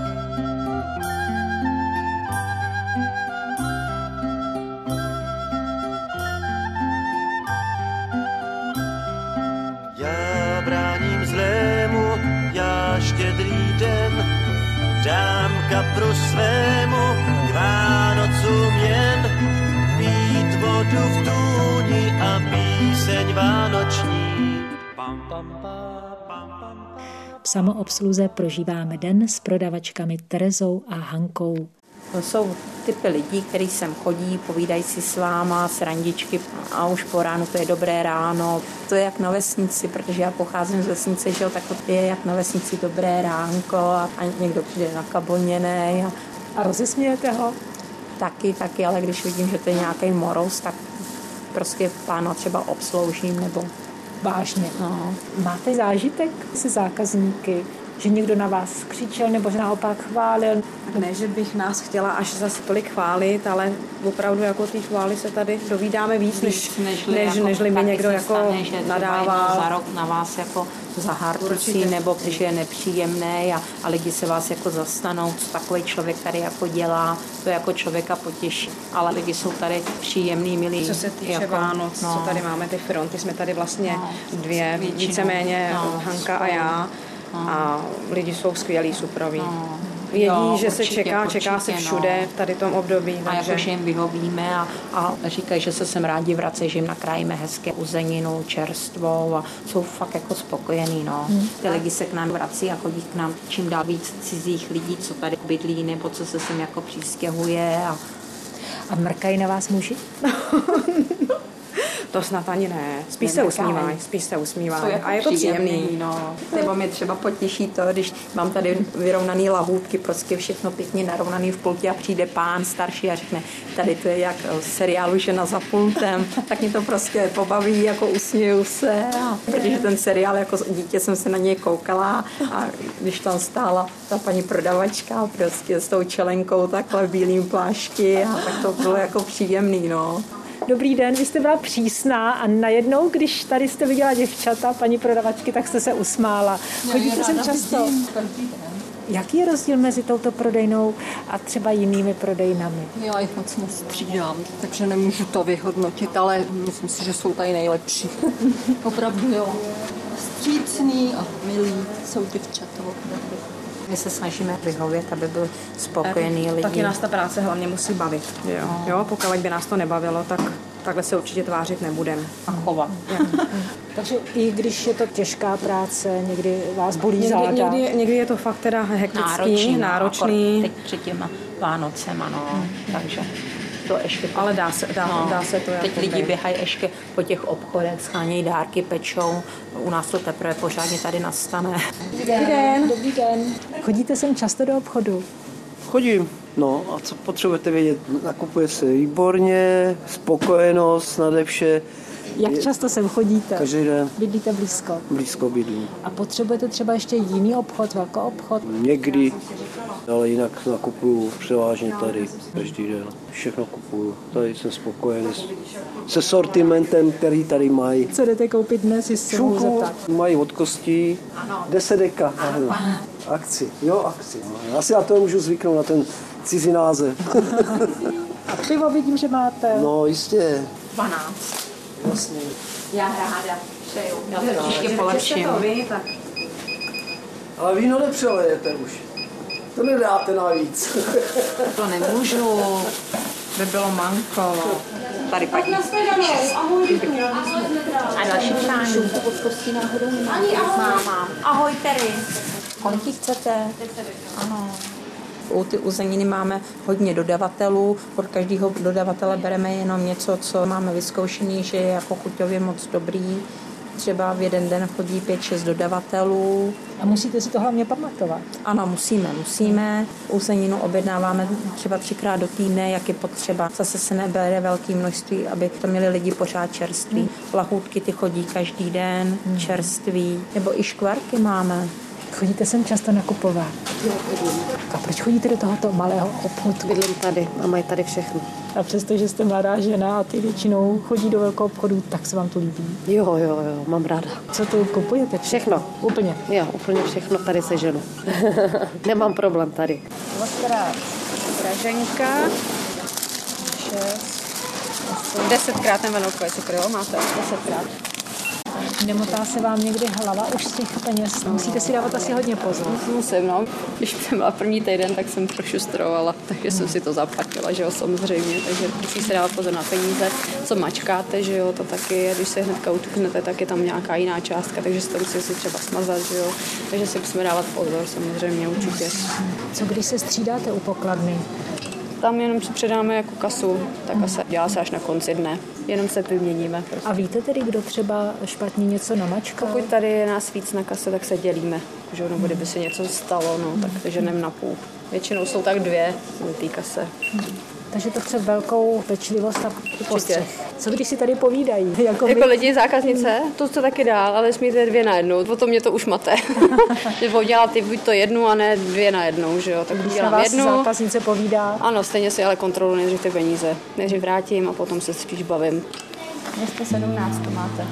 Já bráním zlému, já štědrý den, dám kapru svému k Vánocům jen, pít vodu v tůni a píseň vánoční. Pam, pam, pam, pam, pam. V samoobsluze prožíváme den s prodavačkami Terezou a Hankou. To jsou typy lidí, kteří sem chodí, povídají si s váma, srandičky a už po ránu to je dobré ráno. To je jak na vesnici, protože já pocházím z vesnice, že jo, tak to je jak na vesnici dobré ránko a, a někdo přijde nakaboněnej a, a rozesmějete ho. Taky, taky, ale když vidím, že to je nějaký moroz, tak prostě pána třeba obsloužím nebo vážně. No. Máte zážitek se zákazníky, že někdo na vás křičel nebo že naopak chválil? Ne, že bych nás chtěla až zase tolik chválit, ale opravdu jako ty chvály se tady dovídáme víc, než, než, než, jako, nežli mi někdo jako stane, že nadává. Za rok na vás jako zahártucí, nebo když je nepříjemné a, a lidi se vás jako zastanou, co takový člověk tady jako dělá, to jako člověka potěší. Ale lidi jsou tady příjemný, milí. Co se týče jako, Vánoc, no. co tady máme, ty fronty, jsme tady vlastně no. dvě, Většinou. víceméně no, Hanka a já. No. A lidi jsou skvělí, suproví. No. Vědí, jo, že určitě, se čeká, určitě, čeká se všude no. v tady tom období. A takže... jakože jim vyhovíme a, a říkají, že se sem rádi vracejí, že jim nakrájíme hezké uzeninu, čerstvou a jsou fakt jako spokojení. No. Hmm. Ty lidi se k nám vrací a chodí k nám čím dál víc cizích lidí, co tady bydlí nebo co se sem jako přistěhuje. A, a mrkají na vás muži? To snad ani ne. Spíš se usmívají, spíš se usmívají. A je to příjemný. No. Nebo mě třeba potěší to, když mám tady vyrovnaný lahůdky, prostě všechno pěkně narovnaný v pultě a přijde pán starší a řekne, tady to je jak v seriálu Žena za pultem, tak mě to prostě pobaví, jako usměju se. A protože ten seriál, jako dítě jsem se na něj koukala a když tam stála ta paní prodavačka prostě s tou čelenkou takhle v bílým plášti a tak to bylo jako příjemný, no. Dobrý den, vy jste byla přísná a najednou, když tady jste viděla děvčata, paní prodavačky, tak jste se usmála. Chodíte sem často? Jaký je rozdíl mezi touto prodejnou a třeba jinými prodejnami? Já jich moc nestřídám, takže nemůžu to vyhodnotit, ale myslím si, že jsou tady nejlepší. Opravdu jo. Vstřícný a milí jsou děvčata opravdu. My se snažíme vyhovět, aby byli spokojení lidi. Taky nás ta práce hlavně musí bavit. Jo. Jo, pokud by nás to nebavilo, tak takhle se určitě tvářit nebudeme. A chovat. Takže i když je to těžká práce, někdy vás bolí někdy, záda. Někdy, někdy je to fakt teda hektický, náročný. náročný. Teď před těma Vánocema, no, hmm. takže to ještě... Ale dá se, dá, no, dá se to. Teď jako lidi běhají ještě po těch obchodech, schánějí dárky, pečou. U nás to teprve pořádně tady nastane. Dobrý den. Dobrý den. Chodíte sem často do obchodu? Chodím. No a co potřebujete vědět? Nakupuje se výborně, spokojenost nade vše. Jak často sem chodíte? Každý den. Bydlíte blízko? Blízko bydlím. A potřebujete třeba ještě jiný obchod, velký obchod? Někdy, ale jinak nakupuju převážně tady každý den. Všechno kupuju. Tady jsem spokojený se sortimentem, který tady mají. Co jdete koupit dnes, jestli se mohu zeptat? Mají od kostí deset deka. Akci. Jo, akci. Já si na to můžu zvyknout, na ten cizí název. A pivo vidím, že máte. No, jistě. dvanáct. Jasně. Já ráda přeju. Já to příště polepším. Ale víno nepřelejete už. To nedáte navíc. To nemůžu. By bylo manko. Tady paní. A další přání. Pod kostí náhodou nemám. Mám, mám. Ahoj, Terry. Kolik jich chcete? Ano. U ty uzeniny máme hodně dodavatelů. Od každého dodavatele bereme jenom něco, co máme vyzkoušený, že je jako chuťově moc dobrý. Třeba v jeden den chodí pět šest dodavatelů. A musíte si to hlavně pamatovat. Ano, musíme, musíme. Uzeninu objednáváme třeba třikrát do týdne, jak je potřeba. Zase se nebere velké množství, aby to měli lidi pořád čerství. Hmm. Lahůdky ty chodí každý den, hmm. čerství. Nebo i škvarky máme. Chodíte sem často nakupovat? Jo, chodím. A proč chodíte do tohoto malého obchodu? Bydlím tady a mají tady všechno. A přesto, že jste mladá žena a ty většinou chodí do velkého obchodu, tak se vám to líbí? Jo, jo, jo, mám ráda. Co tu kupujete? Všechno. Úplně? Jo, úplně všechno tady seženu. Nemám problém tady. Dvakrát praženka, šest, desetkrát ten vanilkový cukr, jo, máte? Desetkrát. Nemotá se vám někdy hlava už z těch peněz? Musíte si dávat asi hodně pozor. Musím, no. Když jsem byla první týden, tak jsem trošku strovala, takže jsem si to zaplatila, že jo, samozřejmě. Takže musí se dávat pozor na peníze, co mačkáte, že jo, to taky, když se hnedka utknete, tak je tam nějaká jiná částka, takže se to musí si třeba smazat, že jo. Takže si musíme dávat pozor, samozřejmě, určitě. Co když se střídáte u pokladny? Tam jenom si předáme jako kasu, ta kasa dělá se až na konci dne. Jenom se vyměníme. Prostě. A víte tedy, kdo třeba špatně něco namačkal? Pokud tady je nás víc na kase, tak se dělíme. Že no, kdyby se něco stalo, no, tak ženem na půl. Většinou jsou tak dvě v té kase. Takže to chce velkou pečlivost a postřeh. Co když si tady povídají? Jako, jako lidi, zákaznice, to to taky dál, ale smíte dvě na jednou. Potom mě to už mate. Nebo dělat ty buď to jednu a ne dvě na jednou, že jo. Tak když dělám na vás jednu. zákaznice povídá. Ano, stejně si ale kontroluji nejdřív ty peníze. Nejdřív vrátím a potom se spíš bavím. Město sedmnáct to máte.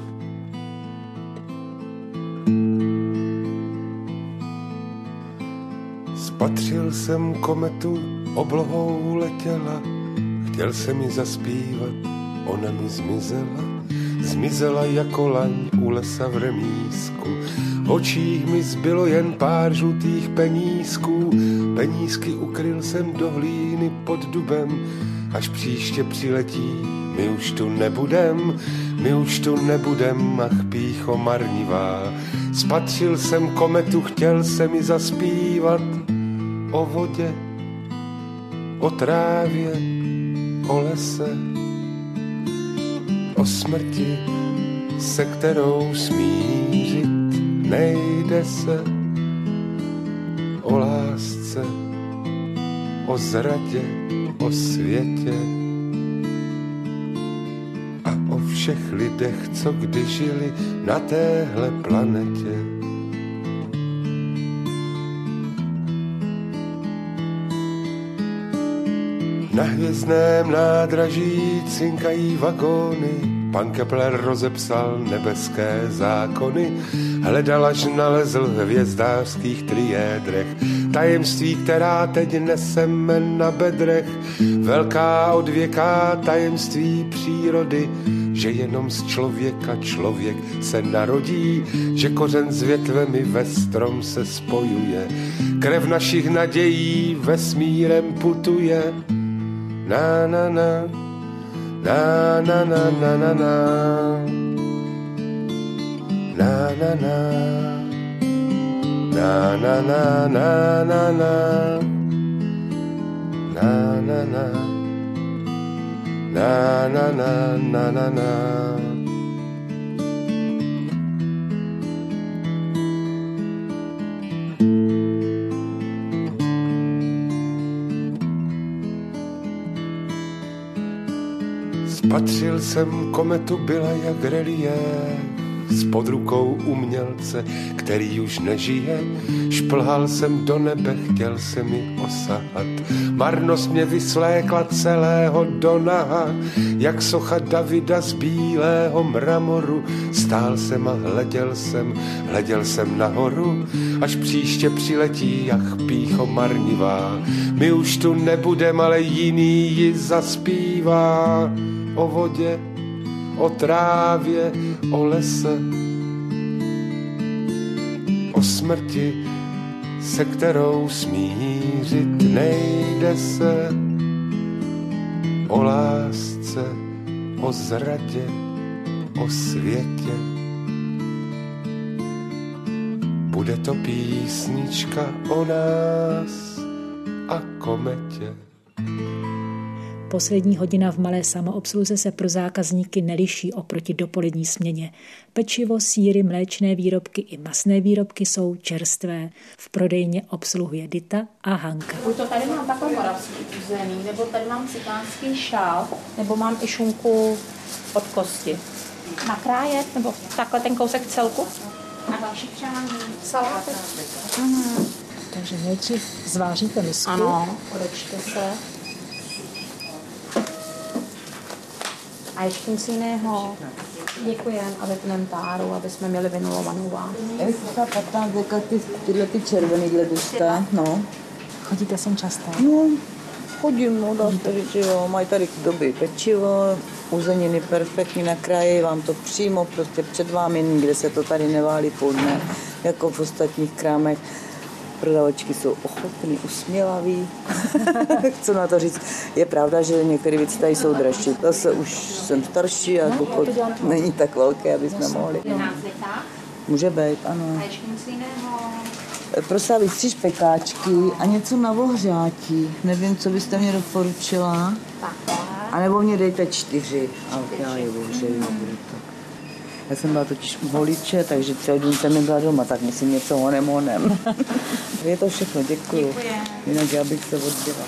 Spatřil jsem kometu, oblohou letěla, chtěl jsem mi zaspívat, ona mi zmizela. Zmizela jako laň u lesa v remísku, v očích mi zbylo jen pár žlutých penízků. Penízky ukryl jsem do hlíny pod dubem, až příště přiletí, my už tu nebudem, my už tu nebudem, ach pýcho marnivá. Spatřil jsem kometu, chtěl jsem mi zaspívat o vodě, o trávě, o lese, o smrti, se kterou smířit nejde se, o lásce, o zradě, o světě a o všech lidech, co kdy žili na téhle planetě. Na hvězdném nádraží cinkají vagóny, pan Kepler rozepsal nebeské zákony, hledal, až nalezl v hvězdářských triédrech tajemství, která teď neseme na bedrech, velká odvěká tajemství přírody, že jenom z člověka člověk se narodí, že kořen s větvemi ve strom se spojuje, krev našich nadějí vesmírem putuje. Na na na, na na na na na na, na na na, na na na na na na, na na na, na na na na na na. Spatřil jsem kometu, byla jak reliéf, spod rukou umělce, který už nežije. Šplhal jsem do nebe, chtěl se mi osahat, marnost mě vyslékla celého do naha, jak socha Davida z bílého mramoru. Stál jsem a hleděl jsem, hleděl jsem nahoru, až příště přiletí, ach pýcho marnivá. My už tu nebudem, ale jiný ji zaspívá. O vodě, o trávě, o lese, o smrti, se kterou smířit nejde se, o lásce, o zradě, o světě. Bude to písnička o nás a kometě. Poslední hodina v malé samoobsluze se pro zákazníky neliší oproti dopolední směně. Pečivo, sýry, mléčné výrobky i masné výrobky jsou čerstvé. V prodejně obsluhuje Dita a Hanka. Buď to tady mám takový moravský uzený, nebo tady mám cikánský šál, nebo mám i šunku od kosti. Nakrájet, nebo takhle ten kousek celku? Na další přání. Saláty. Mhm. Takže nejdřív zváříte misku. Ano, odečte se. A ještě nic jiného. Děkujem a vypneme táru, aby jsme měli vynulovanou váhu. Já bych chtěla patnáct dekat ty, tyhle ty červený leduška, no. Chodíte sem často? No, chodím, no, dá se říct, že jo. Mají tady doby pečivo, uzeniny perfektní na kraji, vám to přímo prostě před vámi, nikde se to tady neválí půl dne, jako v ostatních krámech. Prodavačky jsou ochotný, usmělaví. Co na to říct? Je pravda, že některé věci tady jsou dražší. Zase už jsem starší a důchod není tak velký, aby jsme mohli. Může být, ano. Prosím, vy tři špekáčky a něco na ohřátí. Nevím, co byste mě doporučila. A nebo mě dejte čtyři. A já je ohřeju. Já jsem byla totiž u voliče, takže celý den jsem nebyla doma, tak myslím něco honem honem. Je to všechno, děkuju. Jinak já bych se odbyla.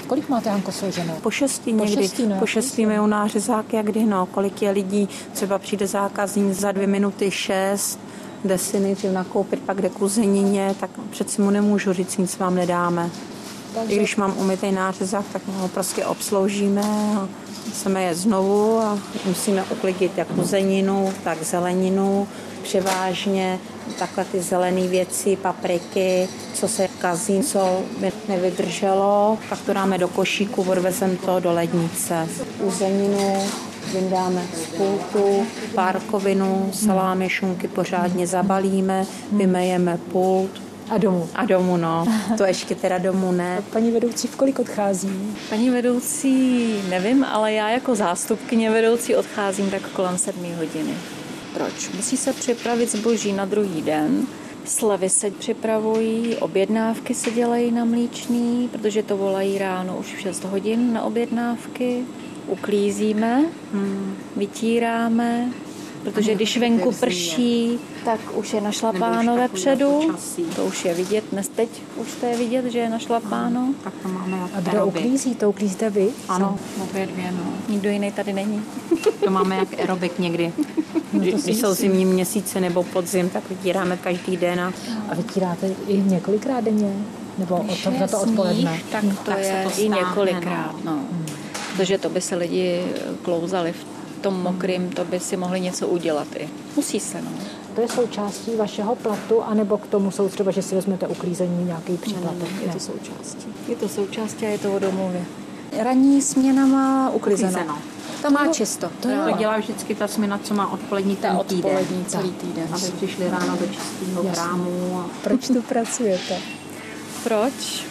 Kolik máte, Hanko, složeno? Po šestí po někdy. Šestí, no, po šestí mají na řezák, jak kdy, no. Kolik je lidí, třeba přijde zákazník za dvě minuty šest, jde si nejdřív nakoupit, pak jde k uzenině, tak přeci mu nemůžu říct, nic vám nedáme. Takže... I když mám umytej nářezák, tak ho prostě obsloužíme a chceme je znovu a musíme uklidit jak uzeninu, tak zeleninu, převážně takhle ty zelené věci, papriky, co se kazí, co by nevydrželo, tak to dáme do košíku, odvezeme to do lednice. Uzeninu vyndáme z pultu, párkovinu, salámy, šunky pořádně zabalíme, vymejeme pult. A domů. A domů, no. To ještě teda domů ne. Paní vedoucí v kolik odchází? Paní vedoucí nevím, ale já jako zástupkyně vedoucí odcházím tak kolem sedmé hodiny. Proč? Musí se připravit zboží na druhý den, slevy se připravují, objednávky se dělají na mlíčný, protože to volají ráno už v šest hodin na objednávky. Uklízíme, hmm. vytíráme, protože když venku prší, tak už je našlapáno vepředu. To už je vidět, dnes teď už to je vidět, že je našlapáno. Tak to máme jak A kdo uklízí? To uklízíte vy? Ano. Obě dvě, no. Nikdo jiný tady není. To máme jak aerobik někdy. No když jsou zimní měsíce nebo podzim, tak vytíráme každý den. A, a vytíráte i několikrát denně? Nebo když od to odpoledne? Sníh, tak to tak je to i několikrát. No. Hmm. Protože to by se lidi klouzali v tom mokrým, to by si mohli něco udělat i. Musí se, no. To je součástí vašeho platu, anebo k tomu jsou třeba, že si vezmete uklízení nějaký příplatek? Ne, ne, je to součástí. Je to součástí a je to o domluvě. Ranní směna má uklizeno. uklizeno. Ta má čisto. To, to dělá vždycky ta směna, co má odpolední ten týden. odpolední celý týden. Aby přišli ráno do čistého krámu. A... Proč tu pracujete? Proč?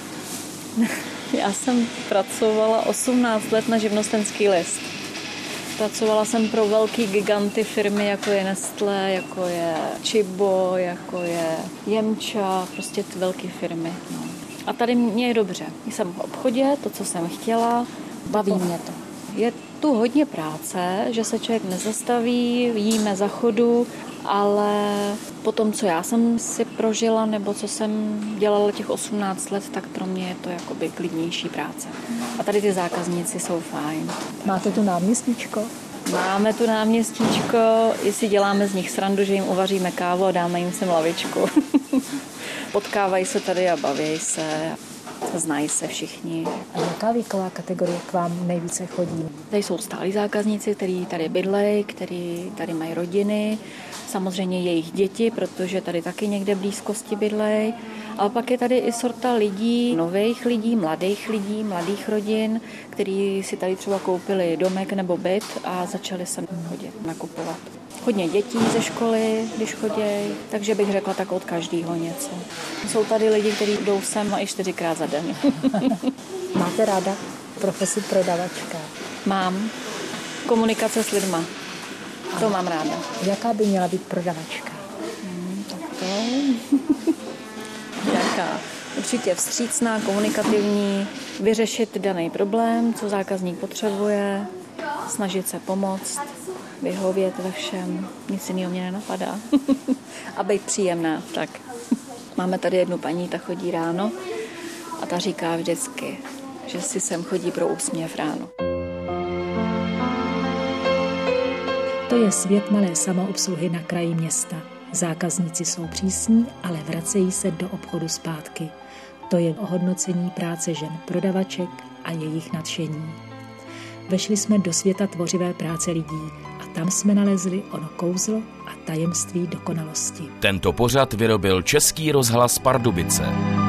Já jsem pracovala osmnáct let na živnostenský list. Pracovala jsem pro velký giganty firmy, jako je Nestlé, jako je Čibo, jako je Jemča, prostě ty velké firmy. No. A tady mě je dobře. Jsem v obchodě, to, co jsem chtěla, baví mě to. Je tu hodně práce, že se člověk nezastaví, jíme za chodu, ale po tom, co já jsem si prožila, nebo co jsem dělala těch osmnáct let, tak pro mě je to jakoby klidnější práce. A tady ty zákazníci jsou fajn. Máte tu náměstníčko? Máme tu náměstníčko, jestli děláme z nich srandu, že jim uvaříme kávu a dáme jim sem lavičku. Potkávají se tady a baví se. Znají se všichni. A jaká věková kategorie k vám nejvíce chodí? Tady jsou stálí zákazníci, kteří tady bydlejí, kteří tady mají rodiny, samozřejmě jejich děti, protože tady taky někde blízkosti bydlejí. Ale pak je tady i sorta lidí, nových lidí, mladých lidí, mladých rodin, kteří si tady třeba koupili domek nebo byt a začali sem chodit nakupovat. Hodně dětí ze školy, když chodí, takže bych řekla tak od každého něco. Jsou tady lidi, kteří jdou sem i čtyřikrát za den. Máte ráda profesi prodavačka? Mám. Komunikace s lidma. To mám ráda. Jaká by měla být prodavačka? Hmm, tak to... Jaká? Určitě vstřícná, komunikativní, vyřešit daný problém, co zákazník potřebuje, snažit se pomoct, vyhovět ve všem, nic jiného mě nenapadá. A být příjemná, tak. Máme tady jednu paní, ta chodí ráno a ta říká vždycky, že si sem chodí pro úsměv ráno. To je svět malé samoobsluhy na kraji města. Zákazníci jsou přísní, ale vracejí se do obchodu zpátky. To je ohodnocení práce žen prodavaček a jejich nadšení. Vešli jsme do světa tvořivé práce lidí a tam jsme nalezli ono kouzlo a tajemství dokonalosti. Tento pořad vyrobil Český rozhlas Pardubice.